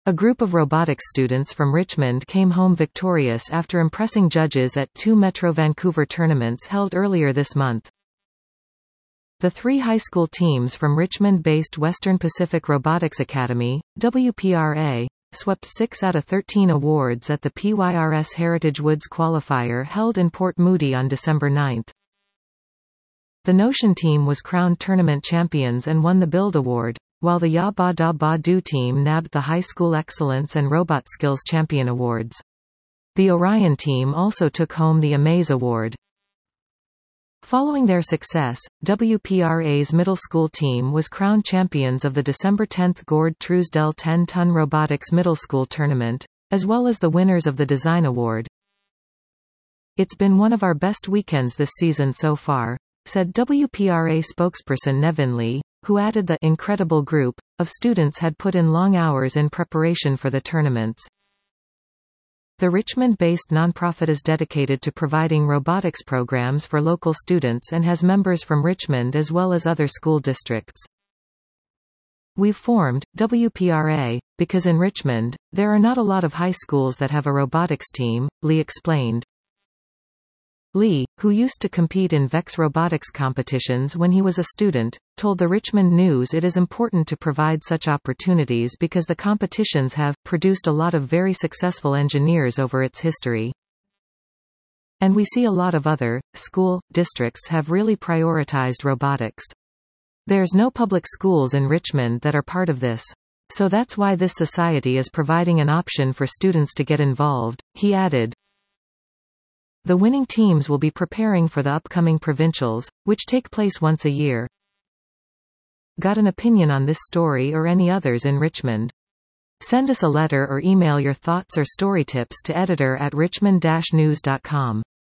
A group of robotics students from Richmond came home victorious after impressing judges at 2 Metro Vancouver tournaments held earlier this month. The 3 high school teams from Richmond-based Western Pacific Robotics Academy, WPRA, swept 6 out of 13 awards at the PYRS Heritage Woods qualifier held in Port Moody on December 9. The Notion team was crowned tournament champions and won the Build Award, while the Ya Ba Da Ba Do team nabbed the High School Excellence and Robot Skills Champion Awards. The Orion team also took home the Amaze Award. Following their success, WPRA's middle school team was crowned champions of the December 10 Gord Truesdell 10-ton robotics middle school tournament, as well as the winners of the Design Award. "It's been one of our best weekends this season so far," said WPRA spokesperson Nevin Lee, who added the incredible group of students had put in long hours in preparation for the tournaments. The Richmond-based nonprofit is dedicated to providing robotics programs for local students and has members from Richmond as well as other school districts. "We've formed WPRA because in Richmond, there are not a lot of high schools that have a robotics team," Lee explained. Lee, who used to compete in VEX robotics competitions when he was a student, told the Richmond News it is important to provide such opportunities because the competitions have produced a lot of very successful engineers over its history. "And we see a lot of other school districts have really prioritized robotics. There's no public schools in Richmond that are part of this. So that's why this society is providing an option for students to get involved," he added. The winning teams will be preparing for the upcoming provincials, which take place once a year. Got an opinion on this story or any others in Richmond? Send us a letter or email your thoughts or story tips to editor@richmond-news.com.